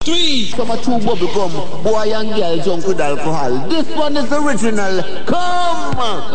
Three. Some are two bubble gum, boy and girl drunk with alcohol. This one is original. Come!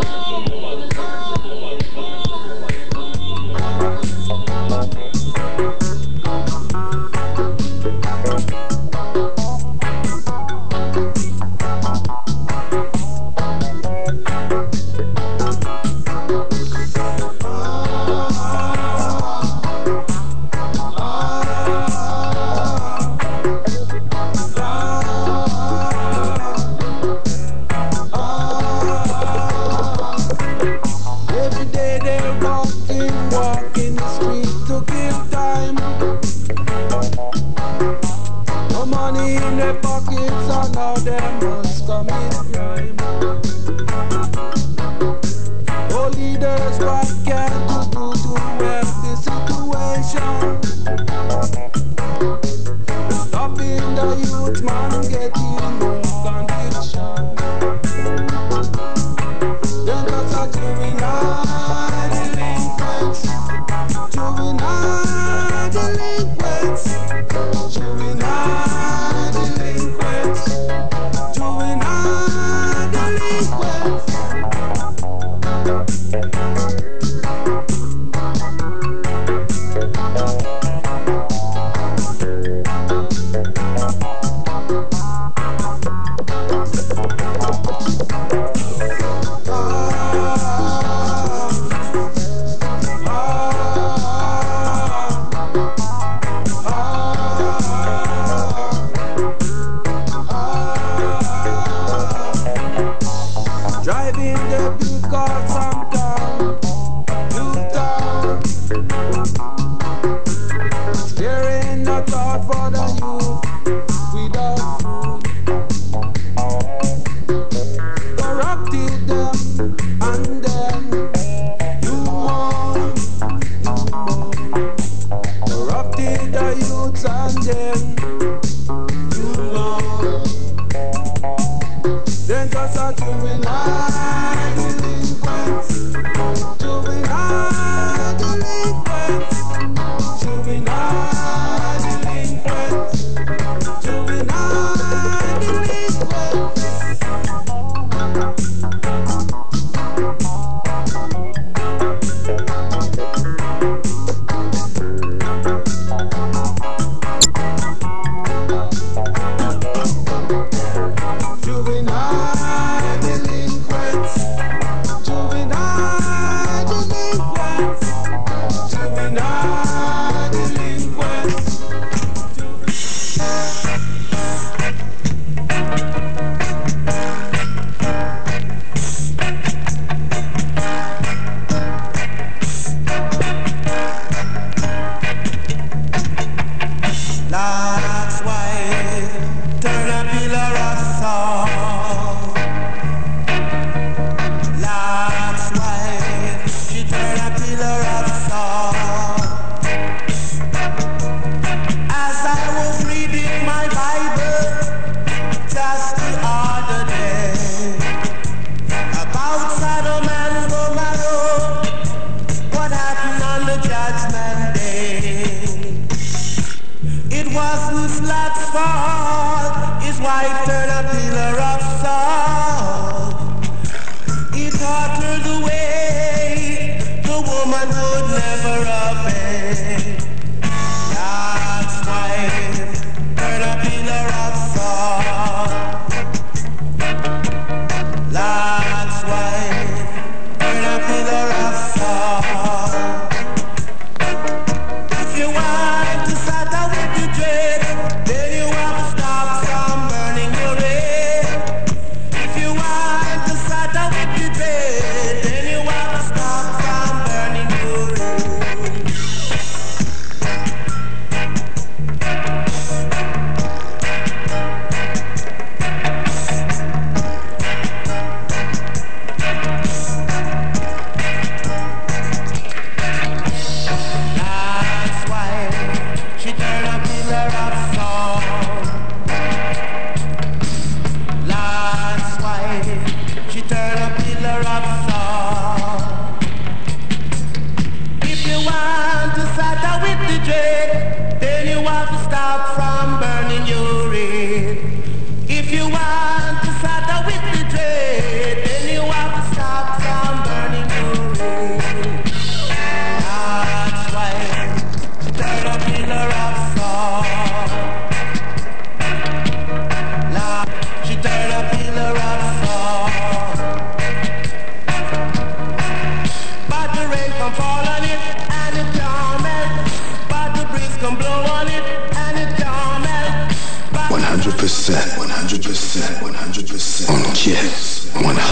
100%. On Kiss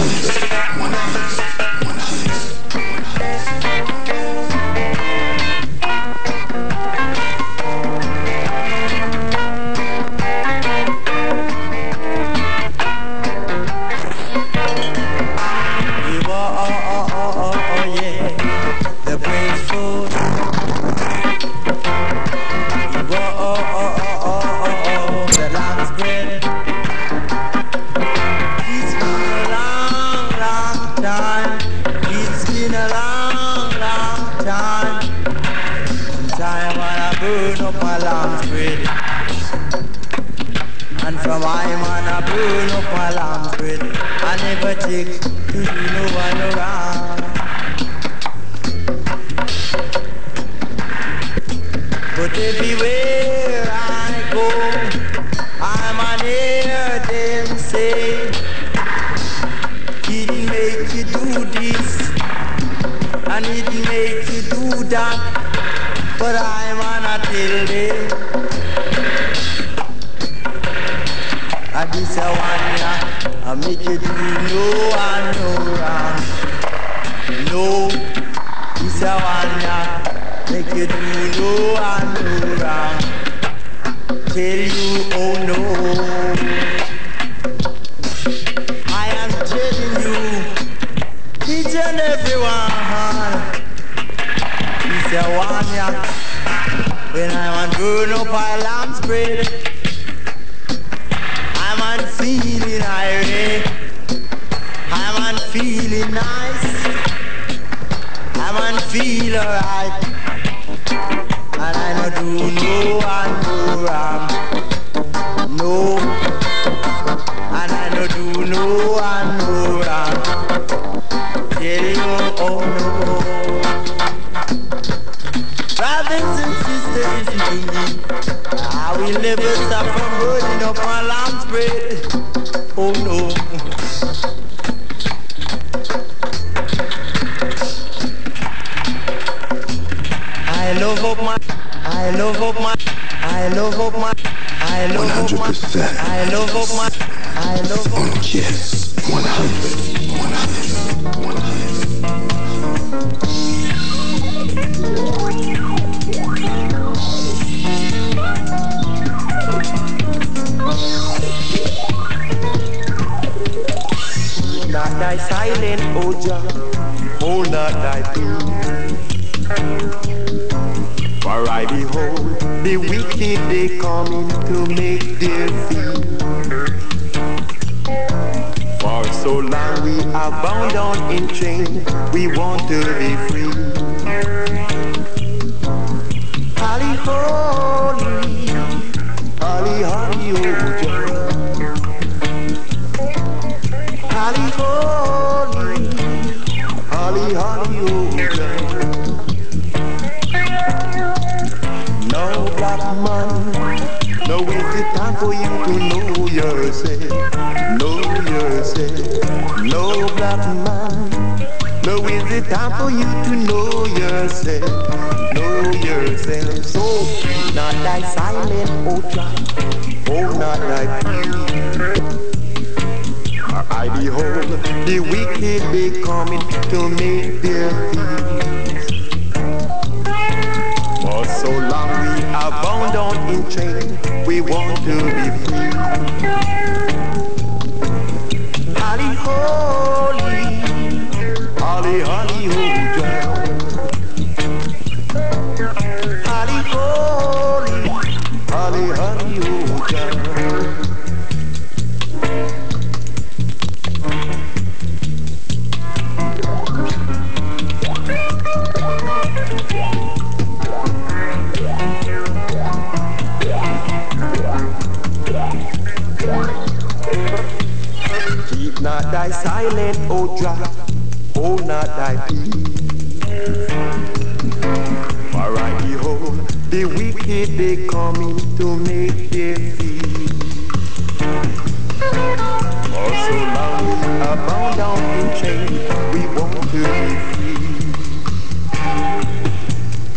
100.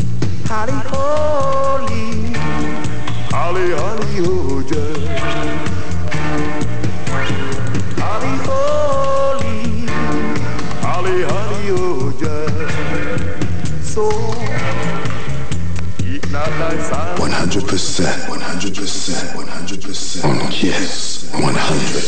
Holly, holly, oh, yeah. 100%. On Kiss 100.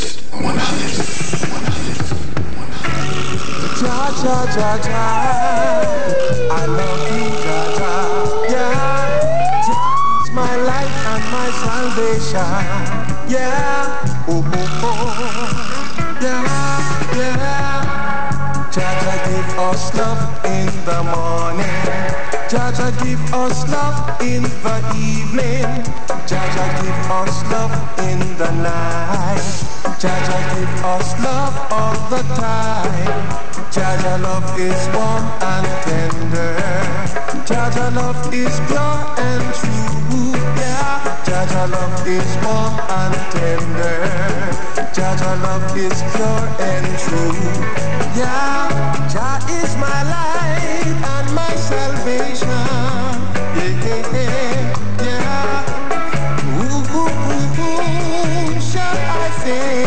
Ja, ja, ja, ja. I love you, ja, ja, yeah. Ja is my life and my salvation, yeah. Oh, oh, oh, yeah, yeah. Ja, ja, give us love in the morning. Ja, ja, give us love in the evening. Ja, ja, give us love in the night. Ja, ja, give us love all the time. Ja, ja, love is warm and tender. Ja, ja, love is pure and true. Yeah, ja, ja, love is warm and tender. Ja, ja, love is pure and true. Yeah, ja is my light and my salvation. Yeah, yeah, yeah. Ooh, shall I say?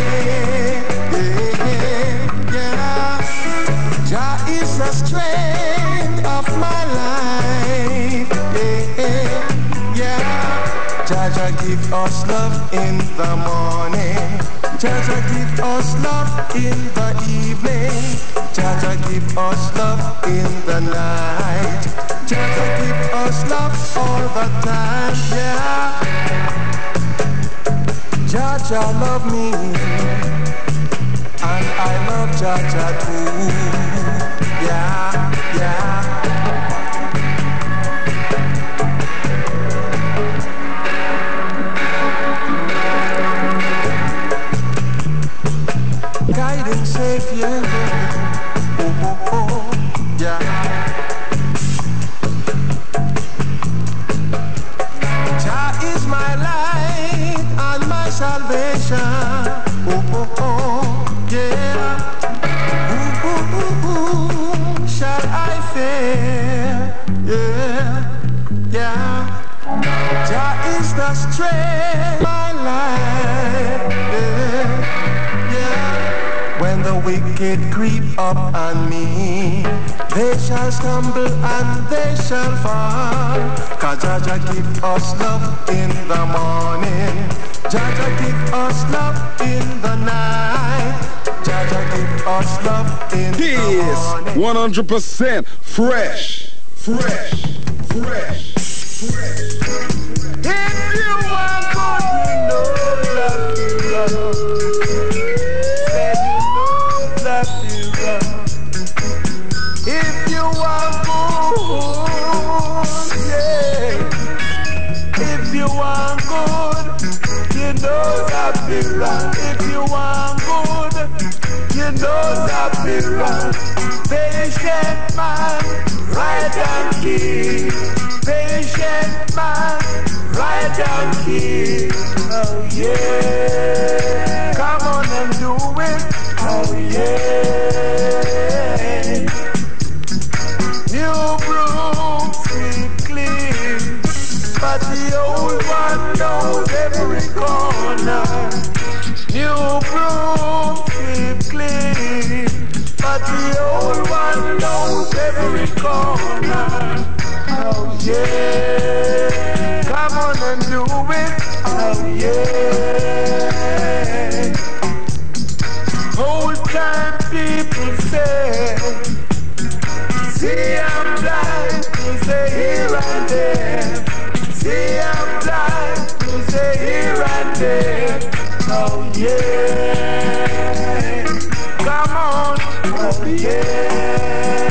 Jah is the strength of my life, yeah. Jah give us love in the morning. Jah give us love in the evening. Jah give us love in the night. Jah give us love all the time, yeah. Jah love me, and I love Jah too. Yeah, yeah. Guiding Savior, oh, oh, oh, yeah. Jah is my light and my salvation, oh, oh, oh, yeah. Shall I fear? Yeah, yeah. Jah is the strength of my life. Yeah, yeah. When the wicked creep up on me, they shall stumble and they shall fall. 'Cause Jah give us love in the morning. Jah give us love in the night. Jah give us love in the morning. 100% fresh. If you want good, you know that you love. Said you know that you love. If you want good, yeah. If you want good, you know that we run. If you want good, you know that we run. Patient man, right and key. Patient man, right and key. Oh yeah. Come on and do it. Oh yeah. New broom, sweep clean, but the old one knows every corner. New broom, sweep clean, but the old one knows every corner. Oh yeah, come on and do it. Oh yeah. Old time people say, see I'm blind, we say here and there. See I'm blind, we say here and there. Oh yeah, come on. Oh yeah.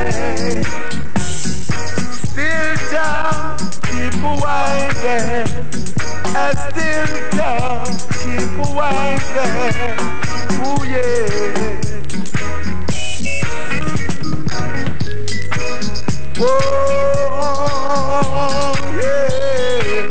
Still down, keep winding. Still down, keep winding. Ooh yeah. Whoa, yeah.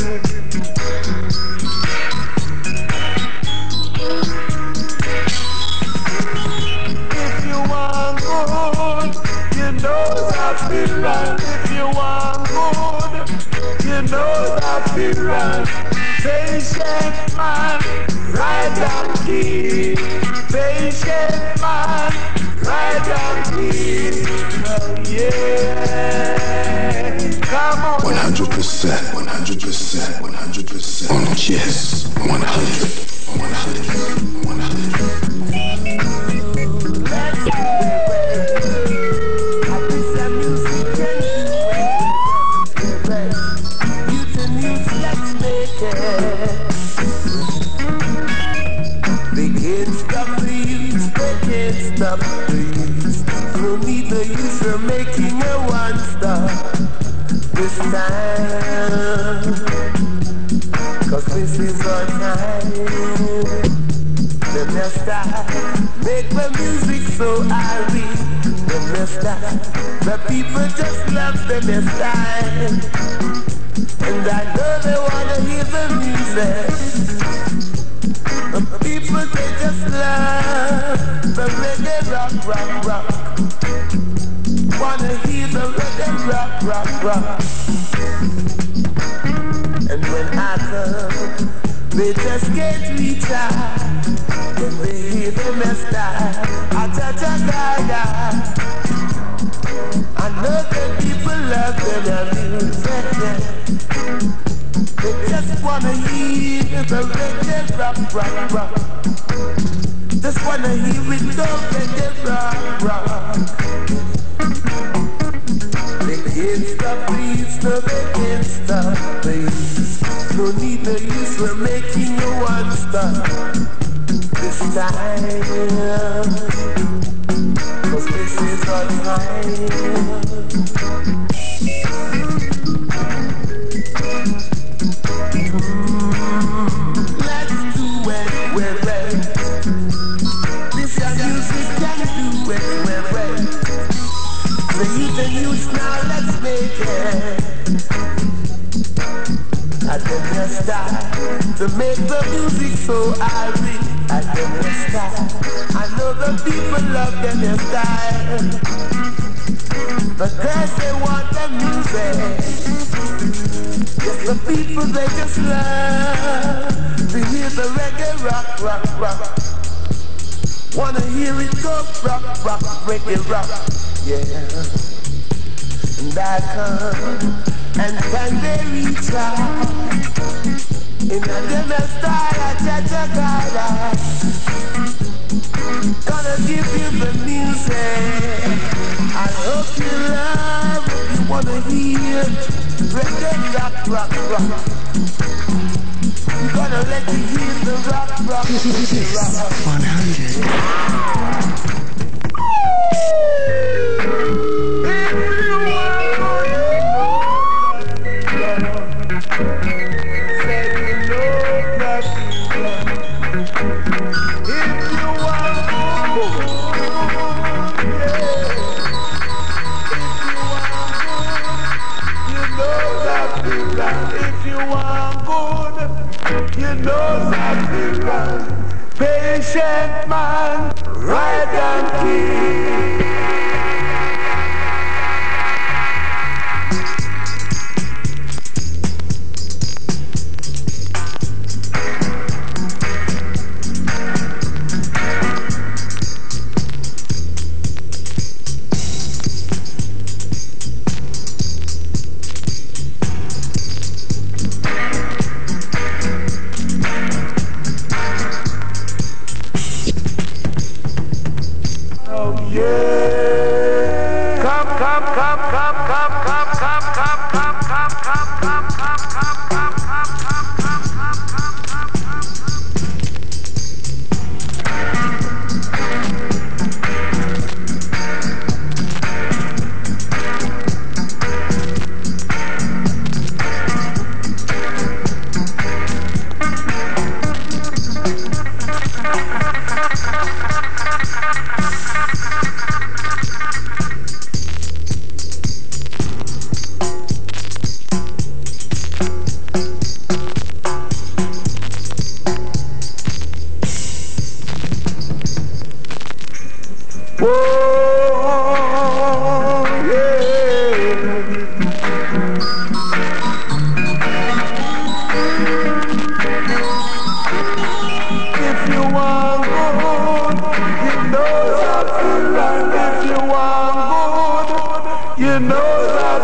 If you want good, you know that we run. If you want good, you know that we run. Patient man, right and key. Patient man, right and key. Oh yeah. 100%, 100%, 100%. On Kiss 100, 100, 100. No need the use for making a one stop this time, cause this is our time. Them just start make the music so airy. Them just start the people just love them just style. And I know they wanna hear the music. The people they just love the reggae rock, rock, rock. Wanna hear the reggae rock, rock, rock. And when I come, they just can't reach out. When they hear them style, Acha-cha-ga-ga. I know that people love their music, yeah. They just wanna hear the reggae rock, rock, rock. Just wanna hear it go reggae rock, rock. They can't stop, please, no they can't stop, please. No need no use for making a one stop this time, cause this is our time. Let's do it, we're ready. This your music can do it, we're ready. The youth and youth now, let's make it. I then just start to make the music so airy. I then just start. I know the people love them style. The girls they want the music. Yes, the people they just love to hear the reggae rock, rock, rock. Wanna hear it go rock, rock, reggae rock. Yeah, and I come, and can they reach out in a demon style, Acha-cha-ga-ga. Gonna give you the music. I hope you love what you wanna hear. Reggae rock, rock, rock. I'm gonna let you hear the rock, rock, rock. 100. Patient man, right and clean. If you want good, you know how to you know that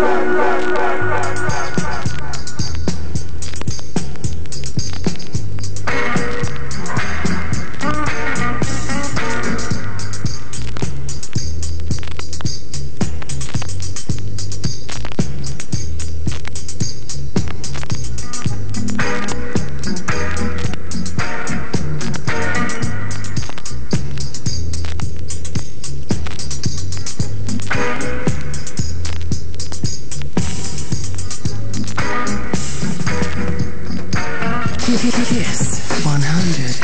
Kiss 100.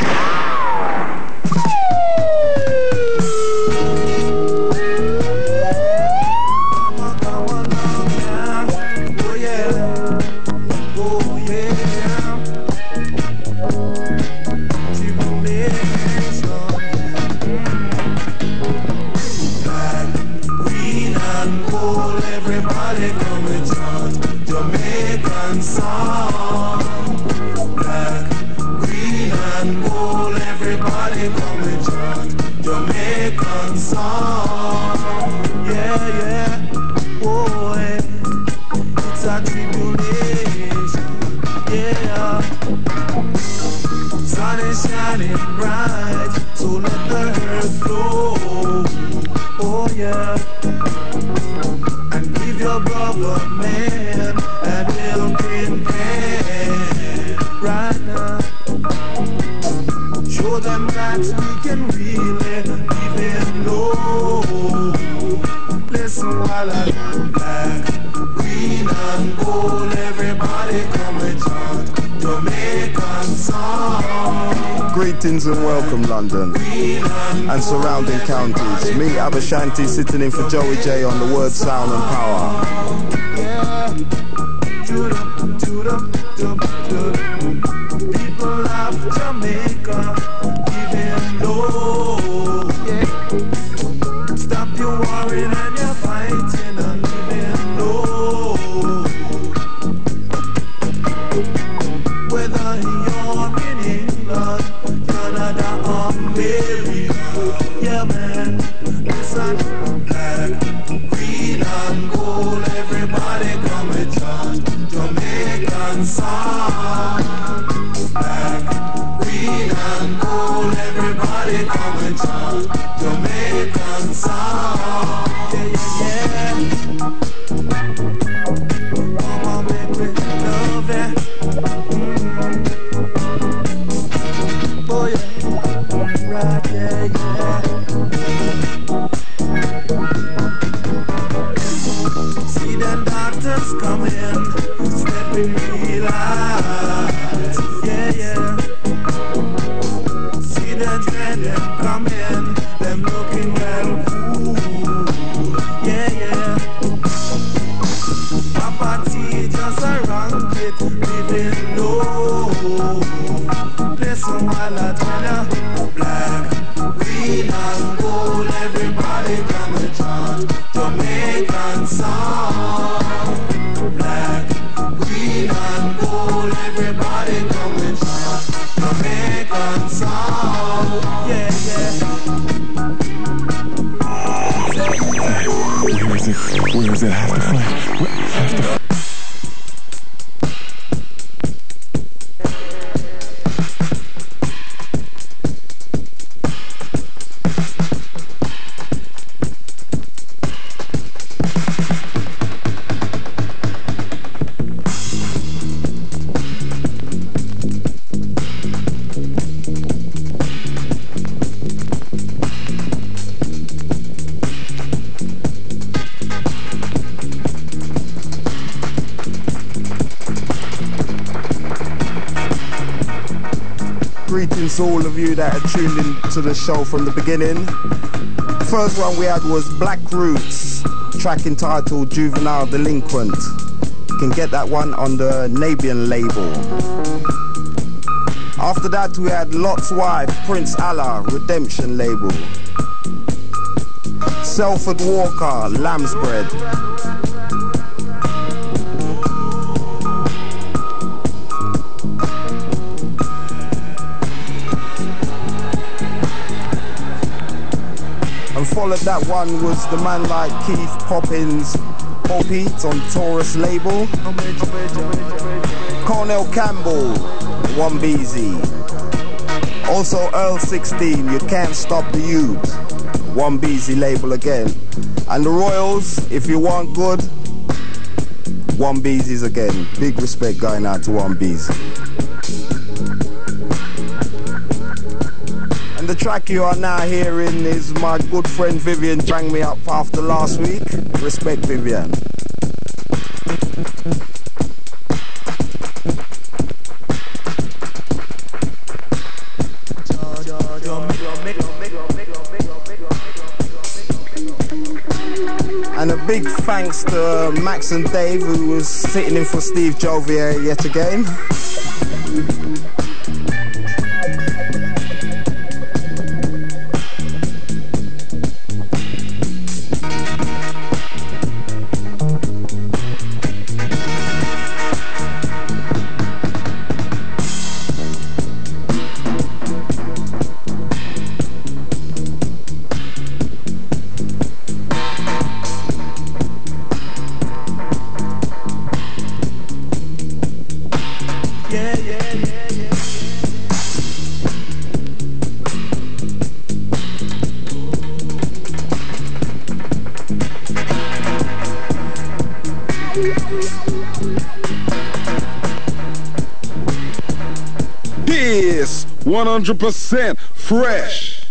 Greetings and welcome, London and surrounding counties. Me, Abashanti, sitting in for Joey J on the word, sound and power. People of Jamaica, even low. Stop your worrying and your fighting and living low. Whether you're in England, Canada, America, yeah man, listen, black, green and gold, everybody come and join Jamaican song. Black, green and gold, everybody come and join Jamaican song. Yeah, yeah, yeah. Come on, baby, love it. Oh yeah, right, yeah, yeah. See the doctors coming, stepping me light, yeah, yeah. See the dreaded coming, them looking well cool, yeah, yeah. Papa T just around it, living low. Listen while I tell ya, black, green and gold, everybody come and chant Jamaican song. Black, green and gold, everybody come and chant Jamaican song. Yeah, yeah. Where is it? Where is it? I have to find. Greetings to all of you that are tuned in to the show from the beginning. The first one we had was Black Roots, track entitled Juvenile Delinquent. You can get that one on the Nabian label. After that we had Lot's Wife, Prince Allah, Redemption label. Selford Walker, Lamb's Bread. followed that one was the man like Keith Poppins, Pete on Taurus label. Cornell Campbell, One BZ. Also Earl 16, You Can't Stop the Youth, One BZ label again. And the Royals, If You Want Good, One BZ's again. Big respect going out to One BZ. And the track you are now hearing is my good friend Vivian rang me up after last week. Respect, Vivian. And a big thanks to Max and Dave, who was sitting in for Steve Jovier yet again. It's 100% fresh.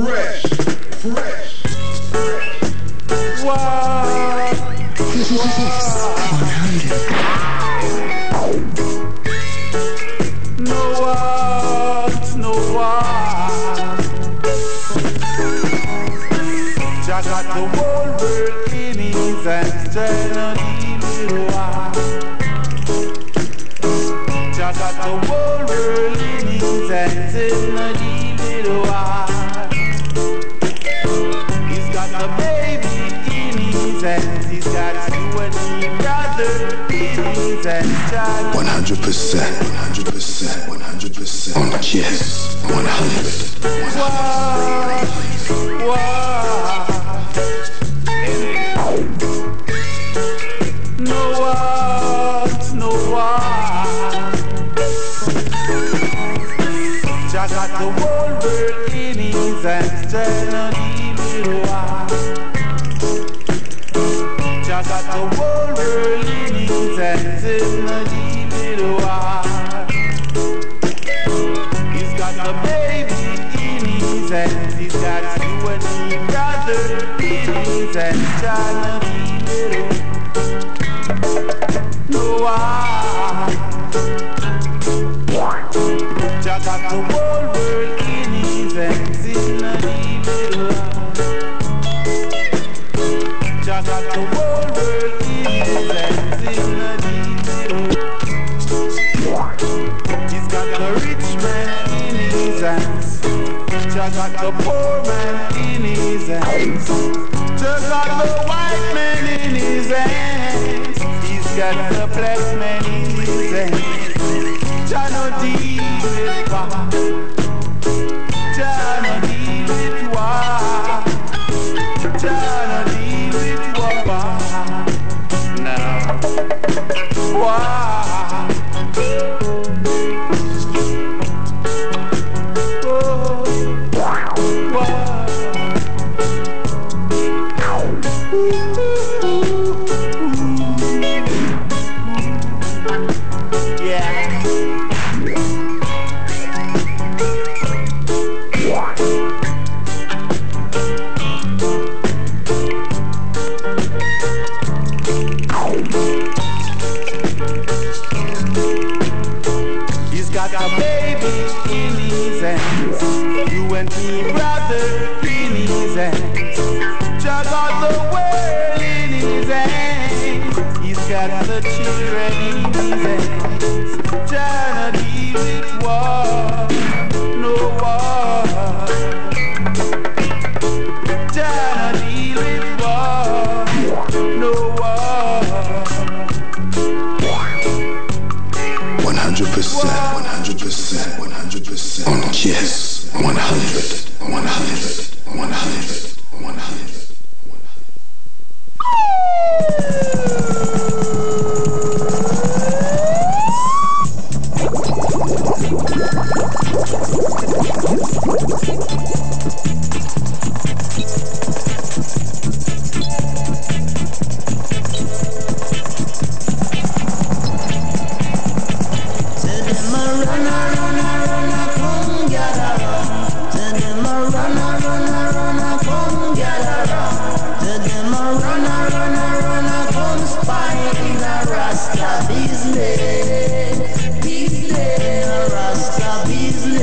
Wow. This 100. No one. Jah got the whole world in his hands, trying to deal with war. Jah got the whole world in his hands, trying to deal with war. He's got the baby in his hands, he's got you and me, brother, in his hands, trying to 100% on Kiss 100. No one. Jah got the whole world in his hands, trying to deal with war. Jah got the whole world in his hands, trying to deal with war. He's got the baby in his hands, he's got you and me, brother, in his hands, trying to deal with war. No one. Jah got the whole world in his hands, in the evil one. Jah got the whole world in his hands, in the evil one. He's got the rich man in his hands. Jah got the poor man in his hands. Jah got the white man in his hands. He's got the black man in his hands. Jah no deal with war. Jah no deal with war. Jah no deal with war. No. War. He's got a baby in his hands, you and me, brother, in his hands. Jah got the world in his hands, he's got the children in his hands. Jah no deal with war, no war. Jah no deal with war, no war. 100% on Kiss 100.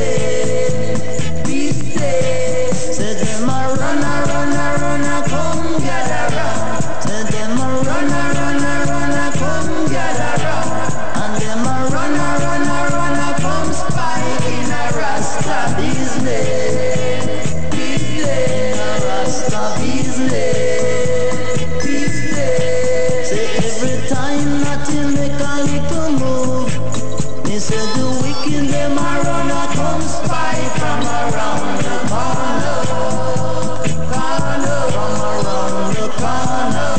day, peace day. Say them a run, come gather round. Say them a run, come gather round. And them a run, come spy in a Rasta business. Peace day, a Rasta business. Peace day. Say every time nothing make a little move. They say the wicked them a run, come spy from around the corner. From around the corner.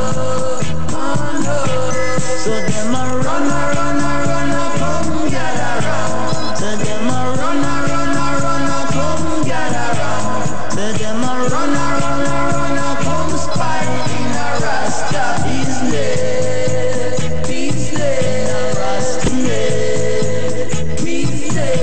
So them a run, come gather round. So them a run, come gather round. So them a run, come spy in a Rasta business. Peace day, a Rasta day. Peace day.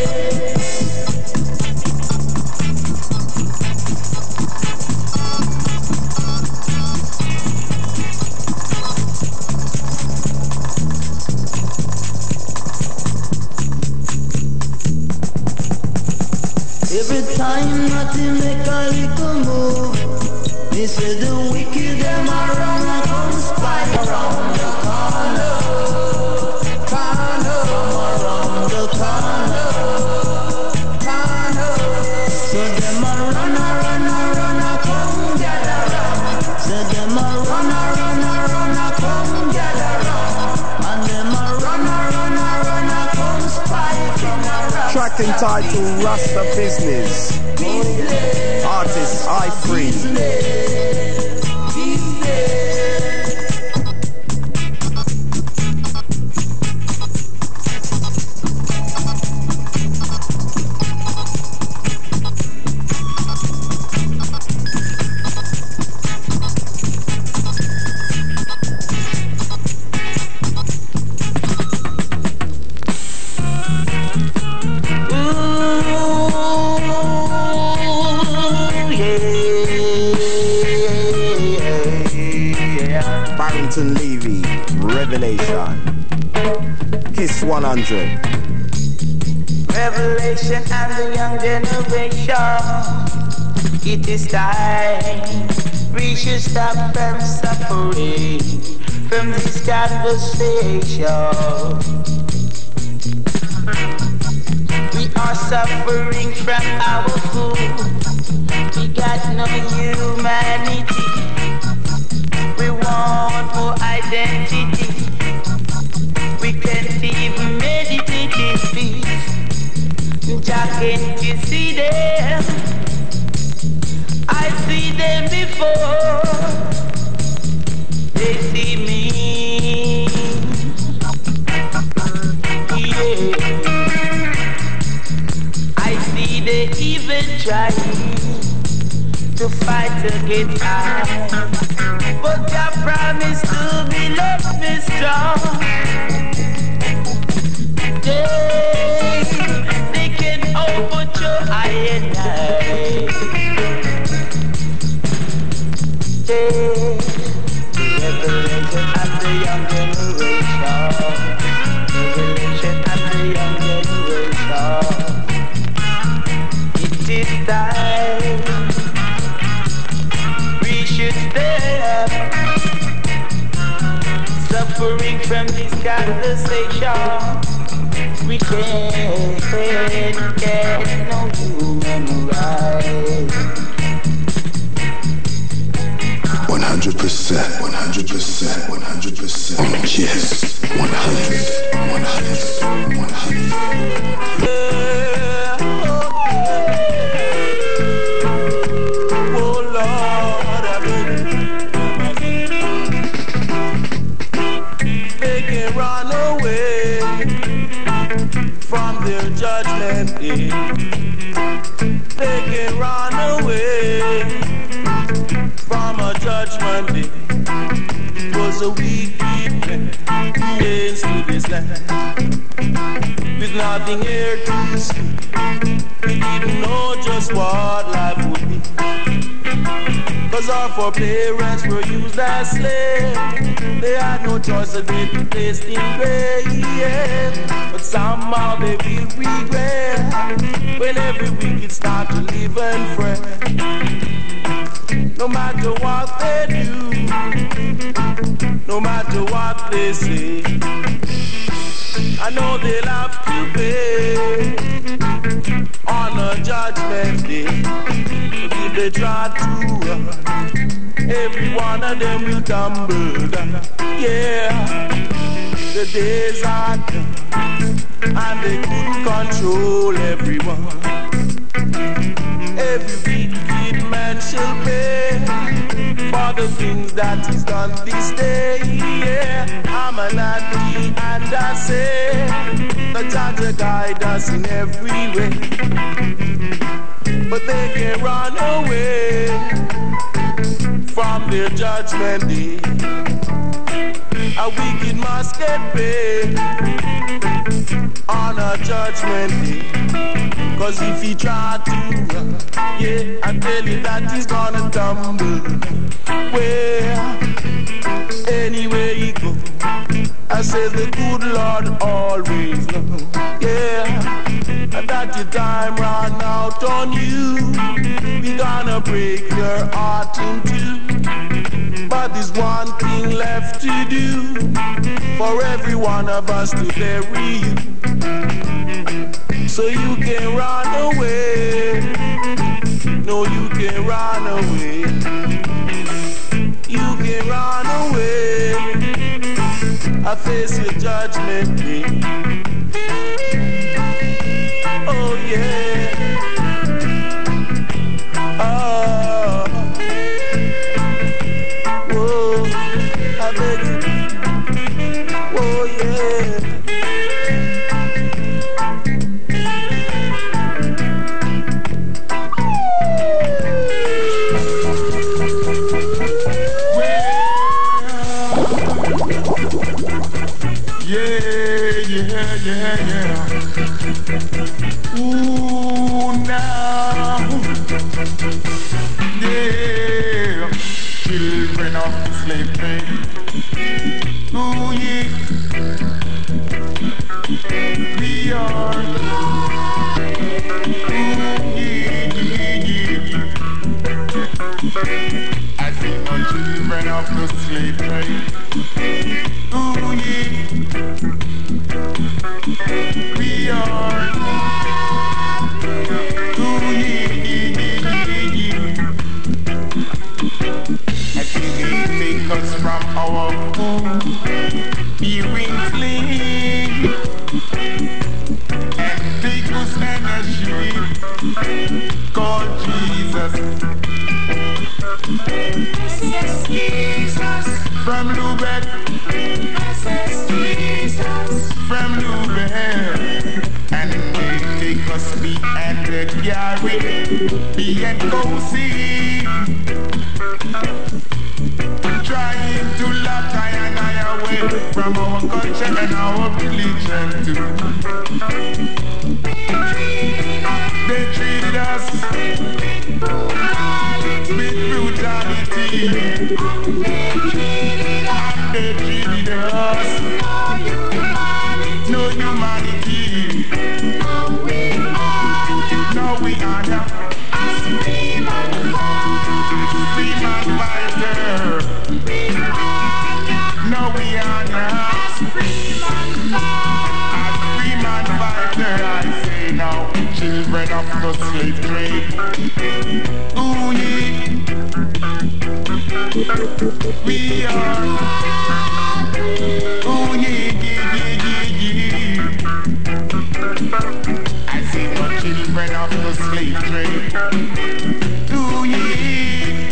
Every time nothing make a little move, they say the wicked them are run and come spy around the corner. From around the corner. So them a run, come gather round. So them a run, come gather round. And them a run, come spy from around. Track entitled Rasta Business. Artist I-Free. Barrington Levy, Revelation. Kiss 100. Revelation and the young generation. It is time we should stop from suffering from this conversation. We are suffering from our food. We got no humanity. We want more identity. We can't even meditate in peace. Jack, can't you see them? I see them before they see me. Yeah. I see they even trying to fight against us. But your promise to be love me strong. They can open your eye and eye. Revelation of the young generation. Revelation of the young generation. It is time we should step, suffering from this conversation. We can't get no human rights. 100%. On Kiss 100. Oh Lord, they can run away from their judgment day. They can run away from a judgment day. It was a wicked man who reigns to this land, with nothing here to see. He didn't know just what life would be, 'cause all of our parents were used as slaves. They had no choice of being placed in grave. But somehow they will regret when every wicked start to live and fret. No matter what they do, no matter what they say, I know they'll have to pay on a judgment day. But if they try to run, every one of them will tumble down. Yeah, the days are done, and they couldn't control everyone. Every wicked man shall pay for the things that he's done this day. Yeah, I'm an auntie and I say the judge guide us in every way, but they can run away from their judgment day. A wicked must get paid on a judgment day. Cause if he try to run, yeah, I tell you that he's gonna tumble. Where, anywhere he go, I say the good Lord always knows. Yeah, and that your time run out on you, we gonna break your heart in two. But there's one thing left to do, for every one of us to bury you. So you can run away, no you can run away. You can run away, I face your judgment day. Oh yeah, oh, whoa, I beg you, oh yeah. Yeah. Ooh, now, yeah, children of the slave trade. Ooh, yeah, we are. Ooh, yeah. I see no children of the slave trade. Ooh, yeah. We are. Ooh, yeah. I think they take us from our home, being slaves, and take us in a ship called Jesus. Jesus from Lubeck. Jesus from Lubeck. And they take us behind the Gary, behind Cozy, trying to lock I and I away from our culture and our religion too. They treated us with brutality, and they treated us no humanity. Now we honor as freeman fighter. Now we honor as freeman fighter. I say now, children of the slave trade. Ooh yeah, we are. Ooh yeah, yeah, yeah, yeah. I see no children of the slave trade. Ooh yeah,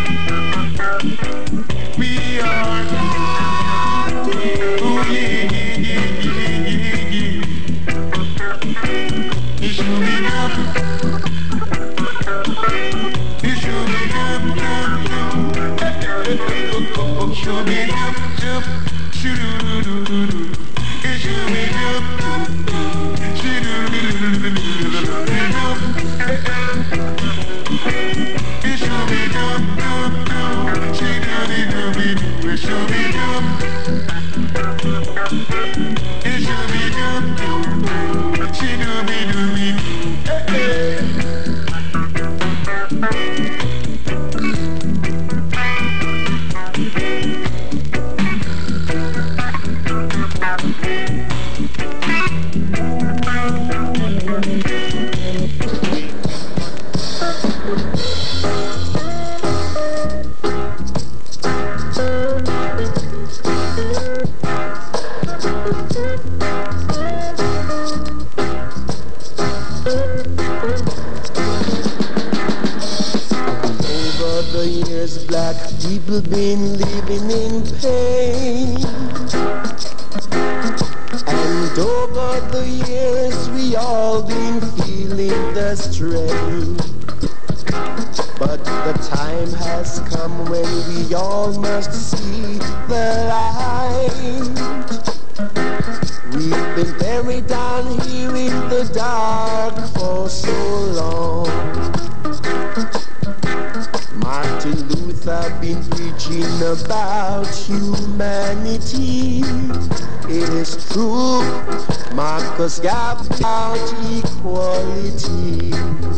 we are. Ooh yeah, yeah, yeah, yeah, yeah. It should be up. It should be up, should be up, shoot-doo-doo-doo-doo-doo. It should be up, shoot-doo-doo-doo-doo-doo-doo. people been living in pain. And over the years we all been feeling the strain. But the time has come when we all must see the light. We've been buried down here in the dark for so long. Martin Luther been preaching about humanity. It is true, Marcus Garvey about equality.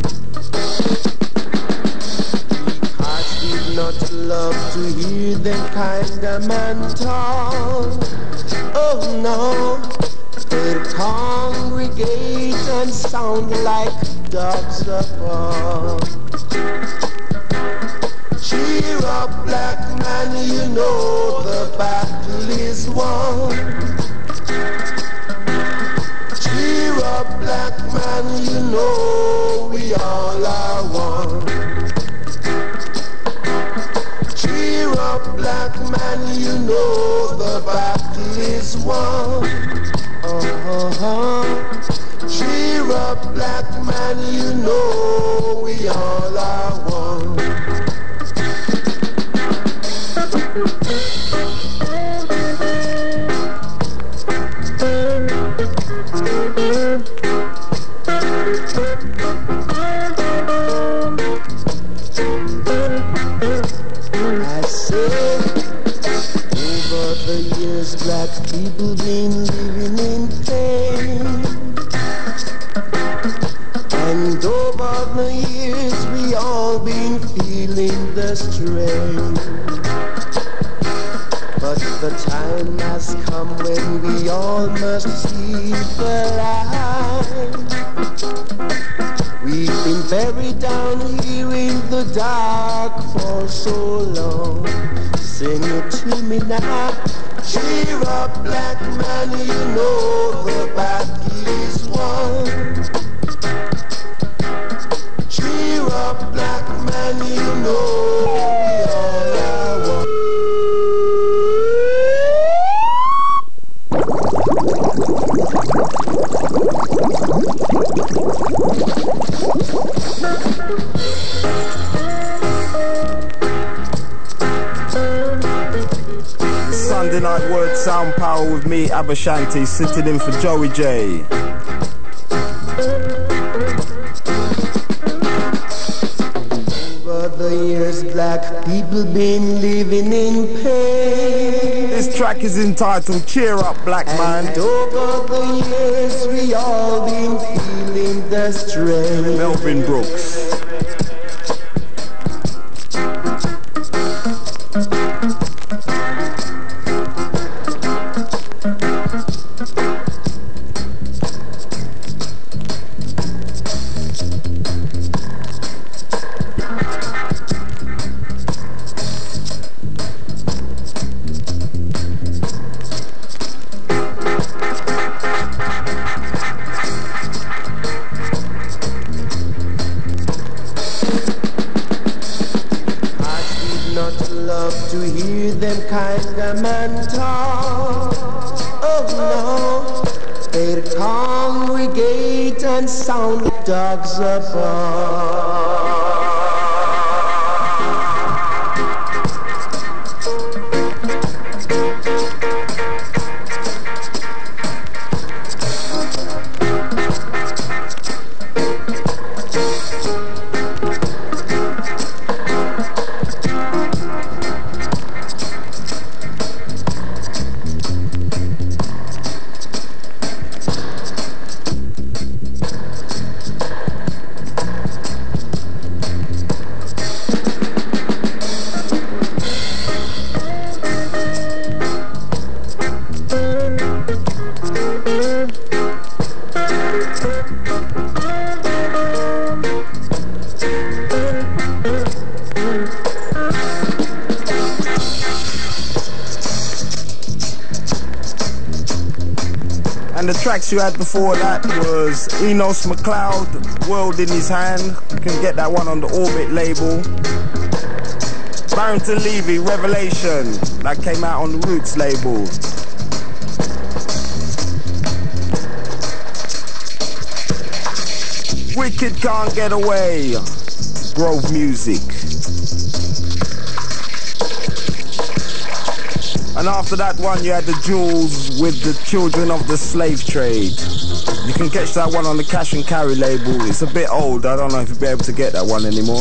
Because did not love to hear them kind of man talk. Oh no, they'd congregate and sound like dogs apart. Cheer up, black man, you know the battle is won. Cheer up, black man, you know we all are one. Cheer up, black man, you know the battle is won. Cheer up, black man, you know we all are one. I said, over the years, black people been living in pain. And over the years, we all been feeling the strain. But the time has come when we all must see the light. We've been buried down here in the dark for so long. Sing it to me now. Cheer up, black man, you know the battle is won. Cheer up, black man, you know we all are one. Sunday night word sound power with me, Abashanti, sitting in for Joey J. Over the years, black people been living in pain. This track is entitled Cheer Up, Black Man. And over the years, we all been feeling the strain. Melvin Brooks. To hear them kind of man talk. Oh no, they'd congregate and sound like dogs apart. And the tracks you had before that was Enos McLeod, World in His Hand. You can get that one on the Orbit label. Barrington Levy, Revelation. That came out on the Roots label. Wicked Can't Get Away. Grove Music. And after that one you had the Jewels with the Children of the Slave Trade. You can catch that one on the Cash and Carry label. It's a bit old, I don't know if you'll be able to get that one anymore.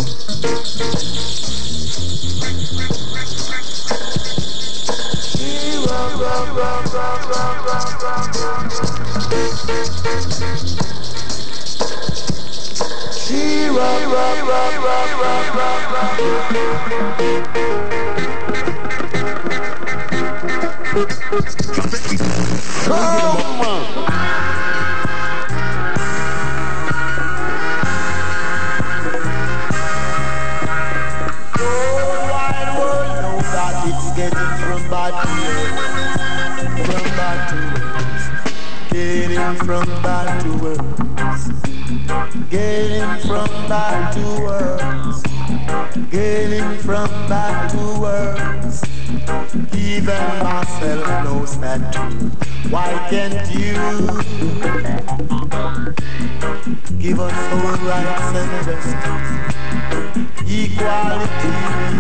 From bad to worse, getting from bad to worse, getting from bad to worse. Even myself knows that too. Why can't you give us our rights and justice, equality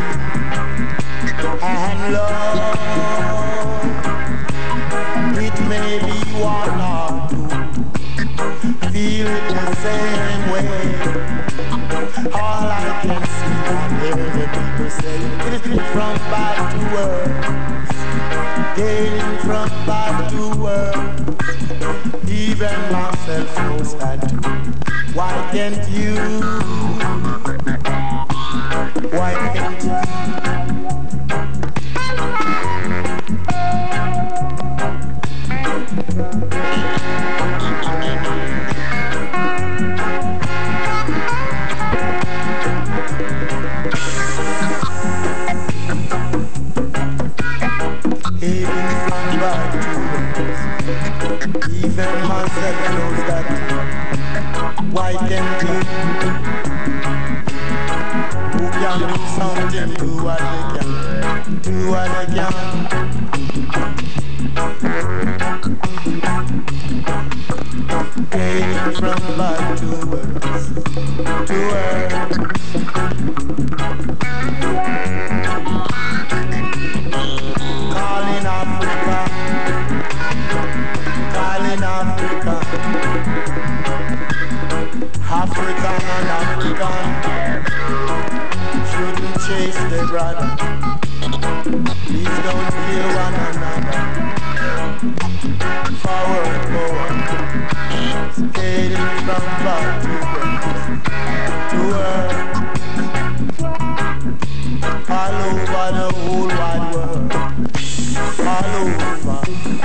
and love? It may be one or two, feel it the same way. All I can see and hear the people say, it is from bad to worse, getting from bad to worse. Even myself knows that too. Why can't you? Why can't you? Even myself knows that. Why can't you? Who can do something, do what they can, do what they can. Getting from bad to worse, to worse. Calling Africa, calling Africa, African and African shouldn't chase their brother. Please don't kill one another. Forward, forward, skating from bad to worse, all over the whole wide world, all over,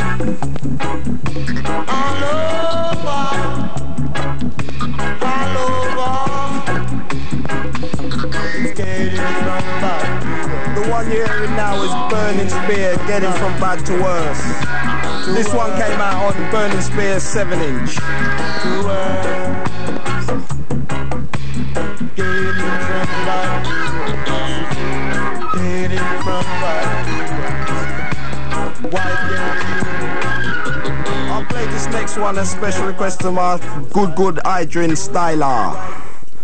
all over, all over, skating from bad to worse. The one you're hearing now is Burning Spear, Getting From Bad to Worse. This one came out on Burning Spear 7-inch. To worse, getting from bad to worse, getting from bad to worse. Why can't you? I'll play this next one, a special request to my good Idrin Styler.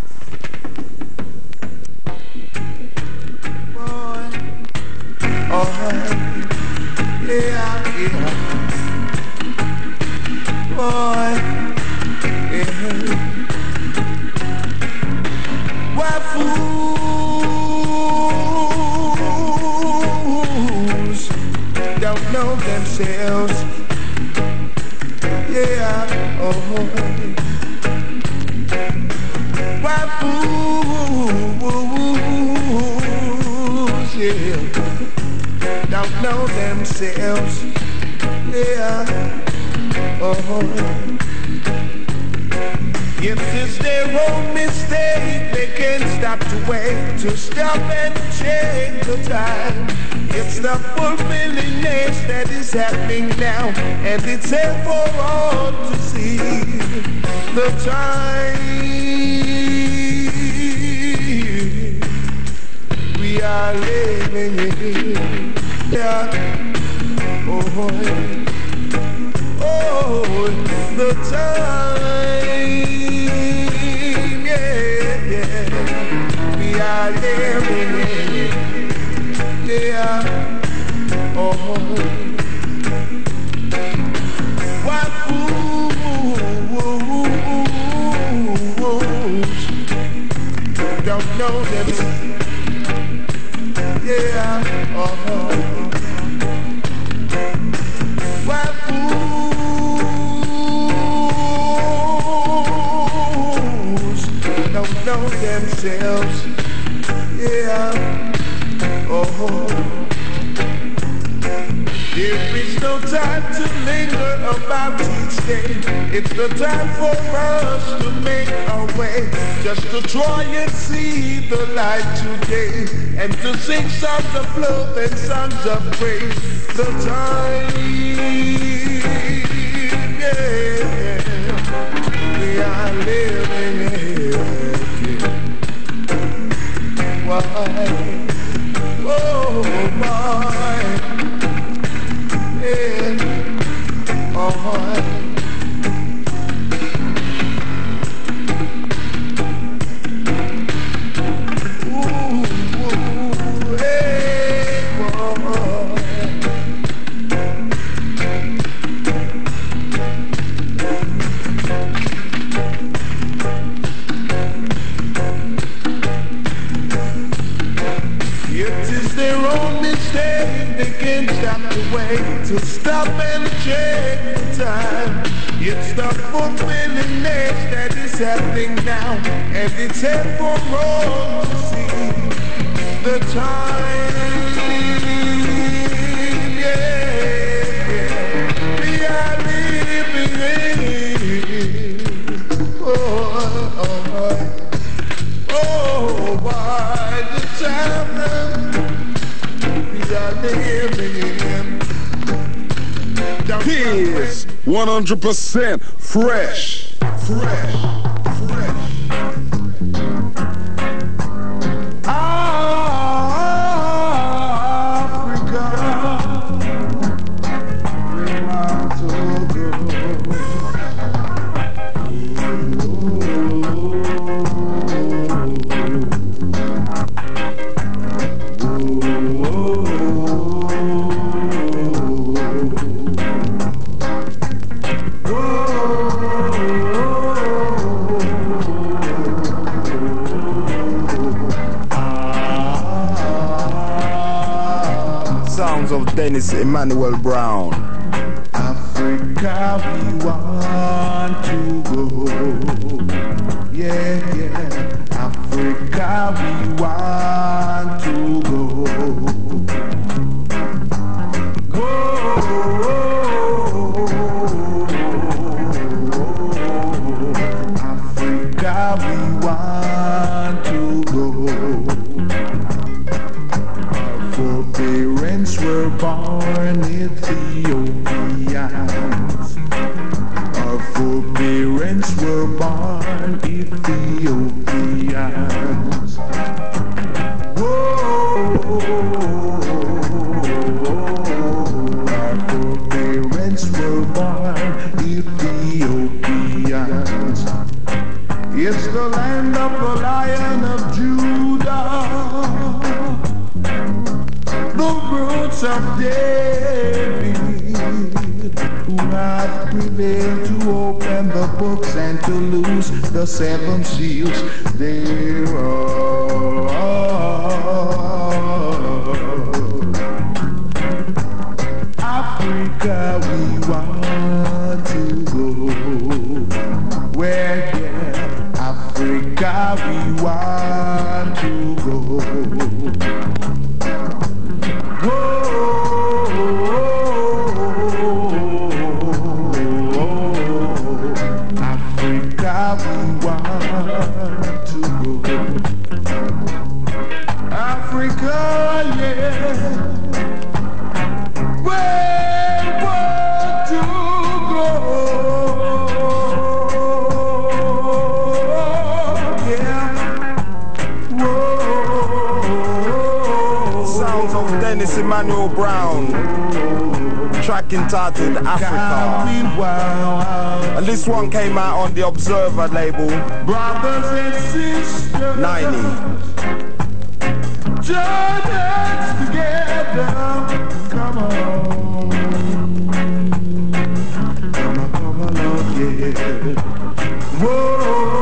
Why fools don't know themselves? Yeah, oh. Why fools, yeah, don't know themselves? Yeah, oh. If it's their own mistake, they can't stop to wait, to stop and change the time. It's the fulfillingness that is happening now, and it's here for all to see. The time we are are living in. Yeah. Oh, the time. Yeah, yeah. We are living in. Yeah. Oh. What fools don't know them. Yeah. Oh. What fools don't know themselves. Yeah. Oh. There is no time to linger about each day. It's the time for us to make our way, just to try and see the light today, and to sing songs of love and songs of praise. The time, yeah, we are living in. Why? Oh, why? Yeah. Oh, to stop and check the time. It's the fulfillingness that is happening now, and it's here for all to see. The time, yeah, we are living in. Oh, why the time we are living in. His 100% fresh. Africa, we want to go. Of Dennis Emmanuel Brown. Africa, we want to go. Yeah, yeah. Africa, we want to go. Go. Africa, we want to go. Parents were born Ethiopians. Our foreparents were born Ethiopians. Whoa, our foreparents were born Ethiopians. It's the land of the Lion of Judah, the roots of David, who have prevailed to open the books and to loose the seven seals thereof. Africa, we want to go. Where, yeah, Africa, we want to go. Africa, we want to go. Africa, yeah, we want to go. Yeah, whoa. Dennis Emmanuel Brown, track entitled Africa. And this one came out on the Observer label, Brothers and sisters, 90. join hands together. Come on. Come on, yeah. Whoa.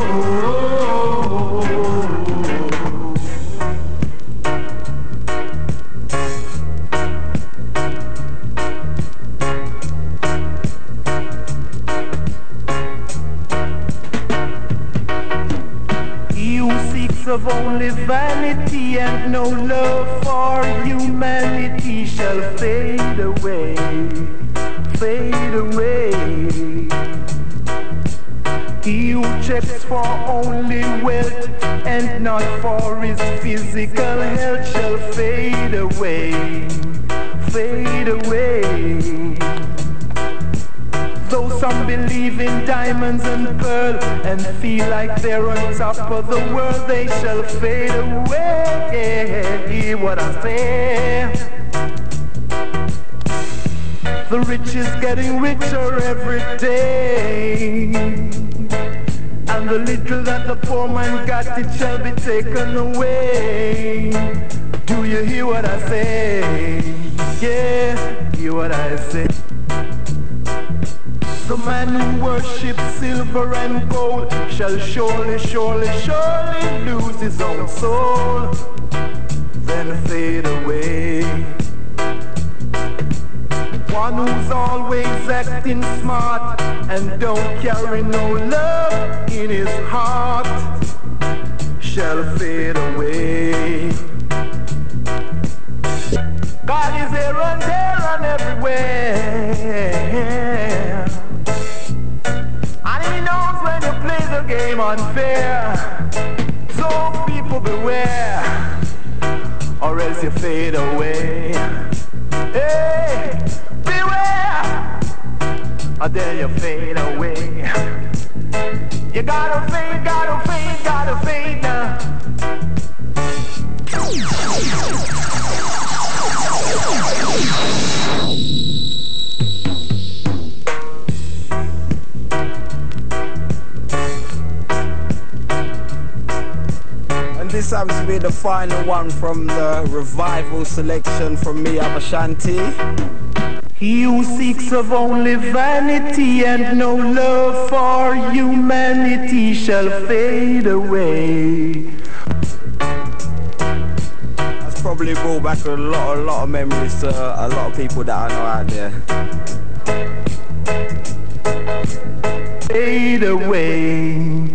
Of only vanity and no love for humanity shall fade away, fade away. He who checks for only wealth and not for his physical health shall fade away, fade away. Though some believe in diamonds and pearl and feel like they're on top of the world, they shall fade away. Hear what I say. The rich is getting richer every day, and the little that the poor man got, it shall be taken away. Do you hear what I say? Yeah, hear what I say. The man who worships silver and gold shall surely, surely, surely lose his own soul, then fade away. One who's always acting smart and don't carry no love in his heart shall fade away. God is here and there and everywhere, and he knows when you play the game unfair. So people beware, or else you fade away. Hey, beware, or then you fade away. You gotta fade, gotta fade, gotta fade now. This happens to be the final one from the revival selection from me, Abashanti. He who seeks of only vanity and no love for humanity shall fade away. That's probably brought back a lot of memories to a lot of people that I know out there. Fade away.